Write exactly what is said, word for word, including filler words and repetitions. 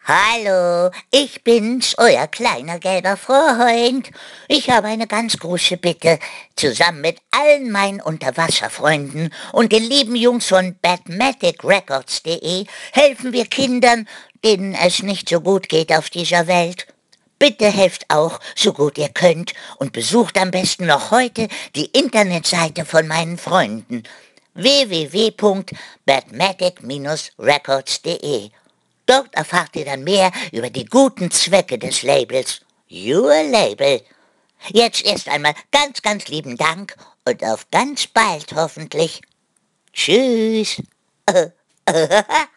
Hallo, ich bin's, euer kleiner gelber Freund. Ich habe eine ganz große Bitte. Zusammen mit allen meinen Unterwasserfreunden und den lieben Jungs von Batmatic Records punkt de helfen wir Kindern, denen es nicht so gut geht auf dieser Welt. Bitte helft auch, so gut ihr könnt, und besucht am besten noch heute die Internetseite von meinen Freunden w w w punkt batmatic records punkt de. Dort erfahrt ihr dann mehr über die guten Zwecke des Labels. Your Label. Jetzt erst einmal ganz, ganz lieben Dank und auf ganz bald hoffentlich. Tschüss.